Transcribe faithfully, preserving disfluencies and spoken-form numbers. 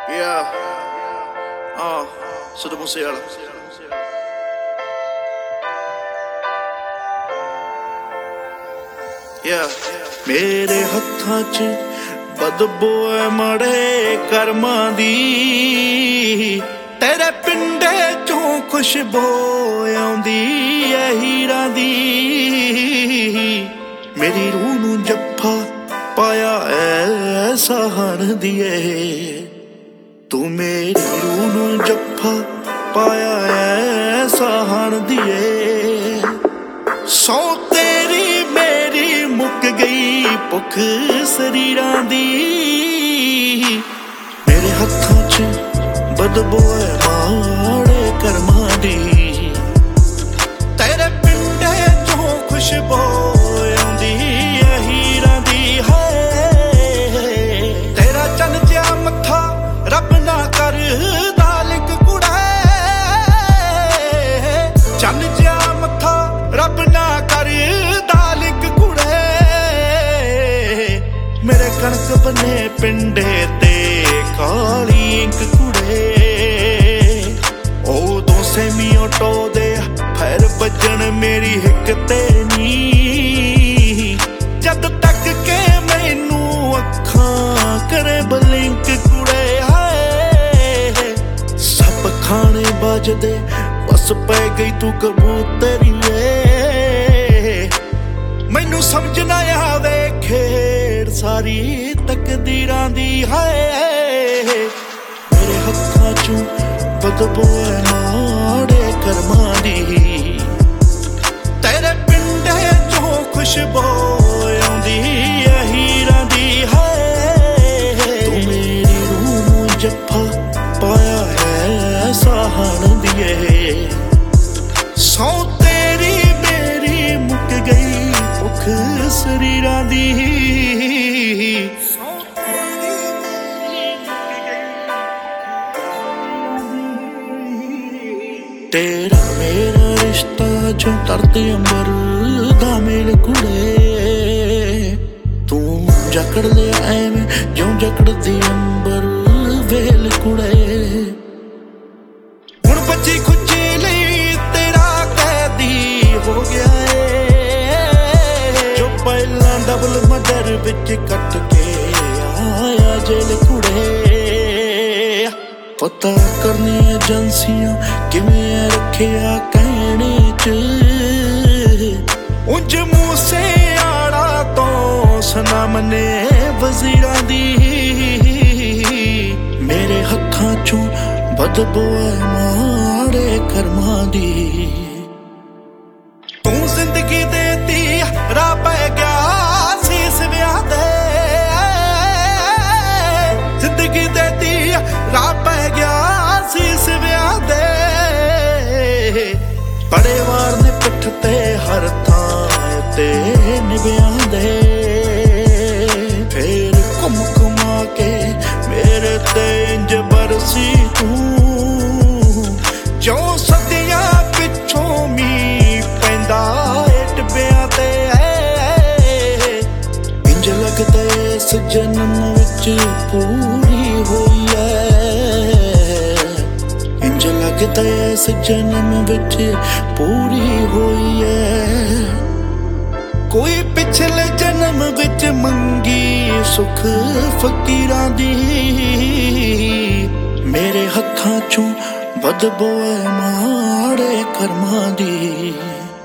Yeah. Uh, Siddhu Moosewala. Yeah. ਮੇਰੇ ਹੱਥਾਂ 'ਚ ਬਦਬੂ ਐ ਮਾੜੇ ਕਰਮਾਂ ਦੀ, ਤੇਰੇ ਪਿੰਡੇ 'ਚੋਂ ਖੁਸ਼ਬੂ ਆਉਂਦੀ ਐ ਹੀਰਾਂ ਦੀ। ਮੇਰੀ ਰੂਹ ਨੂੰ ਜੱਫਾ ਪਾਇਆ ਐ ਸਹਾਣ ਦੀਏ, ਤੂੰ ਮੇਰੀ ਰੂਹ ਨੂੰ ਜੱਫਾ ਪਾਇਆ ਐ ਸਹਾਣ ਦੀਏ। ਸੌ ਤੇਰੀ ਮੇਰੀ ਮੁੱਕ ਗਈ ਭੁੱਖ ਸਰੀਰਾਂ ਦੀ, ਮੇਰੇ ਹੱਥਾਂ 'ਚ ਬਦਬੂ ਐ ਮਾੜੇ ਕਰਮਾਂ ਦੀ, ਤੇਰੇ ਪਿੰਡੇ 'ਚੋਂ ਖੁਸ਼ਬੂ ਆਉਂਦੀ ਐ ਹੀਰਾਂ ਦੀ। ਹਾਏ ਤੇਰਾ ਚੰਨ ਜਿਹਾ ਮੱਥਾ ਰੱਬ ਨਾ ਕਰਦਾ ਲਿੰਕ ਕੁੜੇ, ਚੰਨ ਜਿਹਾ ਮੱਥਾ ਰੱਬ ਨਾ ਕਰਦਾ ਲਿੰਕ ਕੁੜੇ। ਮੇਰੇ ਕਣਕ ਬਨੇ ਪਿੰਡੇ ਤੇ ਕਾਲੀ ਇੰਕ ਕੁੜੇ, ਉਦੋਂ ਸੈਮੀ ਆਟੋ ਦੇ ਫੈਰ ਵੱਜਣ ਮੇਰੀ ਹਿੱਕ ਤੇ ਨੀ, ਜਦ ਤੱਕ ਕੇ ਮੈਨੂੰ ਅੱਖਾਂ ਕਰੇ ਬਲਿੰਕ ਕੁੜੇ। ਹਾਏ ਸਭ ਖਾਣੇ ਵੱਜਦੇ ਬਸ ਪੈ ਗਈ ਤੂੰ ਕਬੂਤਰੀਏ, ਮੈਨੂੰ ਸਮਝ ਨਾ ਆਵੇ ਖੇਡ ਸਾਰੀ ਤਕਦੀਰਾਂ ਦੀ। ਹਾਏ ਮੇਰੇ ਹੱਥਾਂ 'ਚੋਂ ਬਦਬੂ ਐ ਮਾੜੇ ਕਰਮਾਂ ਦੀ, ਤੇਰੇ ਪਿੰਡੇ 'ਚੋਂ ਖੁਸ਼ਬੂ ਆਉਂਦੀ ਐ ਹੀਰਾਂ ਦੀ। ਹਾਏ ਤੂੰ ਮੇਰੀ ਰੂਹ ਨੂੰ ਜੱਫਾ ਪਾਇਆ ਹੈ ਸਹਾਣ ਦੀਏ, ਸੌ ਤੇਰੀ ਮੇਰੀ ਮੁੱਕ ਗਈ ਭੁੱਖ ਸਰੀਰਾਂ ਦੀ। ਤੇਰਾ ਮੇਰਾ ਰਿਸ਼ਤਾ ਜੋ ਧਰਤੀ ਅੰਬਰ ਦਾ ਮੇਲ ਕੁੜੇ, ਤੂੰ ਜਕੜ ਲਿਆ ਐਵੇਂ ਜਿਉਂ ਜਕੜਦੀ ਅੰਬਰ ਵੇਲ ਕੁੜੇ। ਹੁਣ ਬੱਚੀ ਖੁੱਚੀ ਲਈ ਤੇਰਾ ਕੈਦੀ ਹੋ ਗਿਆ ਏ, ਜੋ ਪਹਿਲਾਂ ਡਬਲ ਮਰਡਰ ਵਿੱਚ ਕੱਟ ਕੇ ਆਇਆ ਜੇਲ ਕੁੜੇ। ਪਤਾ ਕਰਨੀ ਏਜੰਸੀਆਂ ਕਿਵੇਂ ਰੱਖਿਆ ਕਹਿਣੇ 'ਚ, ਉਂਝ ਮੂਸੇਵਾਲਾ ਤੋਂ ਸਨਮ ਨੇ ਵਜ਼ੀਰਾਂ ਦੀ। ਮੇਰੇ ਹੱਥਾਂ 'ਚੋਂ ਬਦਬੂ ਐ ਮਾੜੇ ਕਰਮਾਂ ਦੀ, ਤੂੰ ਜ਼ਿੰਦਗੀ ਦੇਤੀ ਰਾਹ ਪੈ ਗਿਆ ਸੀਸ ਵਿਆਹ ਦੇ, ਜ਼ਿੰਦਗੀ ਦੇਤੀ ਰਾਹ ਪੈ ਗਿਆ ਸੀਸ ਵਿਆਹ ਦੇ। ਬੜੇ ਵਾਰ ਨੇ ਪਿੱਠ ਤੇ ਹਰ ਥਾਂ ਤੇ ਨਿਭਿਆਂ ਦੇ, ਫੇਰ ਘੁੰਮ ਘੁਮਾ ਕੇ ਮੇਰੇ ਤੇ ਇੰਜ ਬਰਸੀ ਤੂੰ, ਜੋ ਸਦੀਆਂ ਪਿੱਛੋਂ ਮੀਂਹ ਪੈਂਦਾ ਏ ਟਿੱਬਿਆਂ ਤੇ। ਇੰਜ ਲੱਗਦਾ ਇਸ ਜਨਮ ਵਿੱਚ ਪੂਰੀ ਹੋਈ ਐ, ਇੰਜ ਲੱਗਦਾ ਇਸ ਜਨਮ ਵਿੱਚ ਪੂਰੀ ਹੋਈ ਐ। ਕੋਈ ਪਿਛਲੇ ਜਨਮ ਵਿੱਚ ਮੰਗੀ ਸੁੱਖ ਫਕੀਰਾਂ ਦੀ, ਮੇਰੇ ਹੱਥਾਂ 'ਚੋਂ ਬਦਬੂ ਐ ਮਾੜੇ ਕਰਮਾਂ ਦੀ।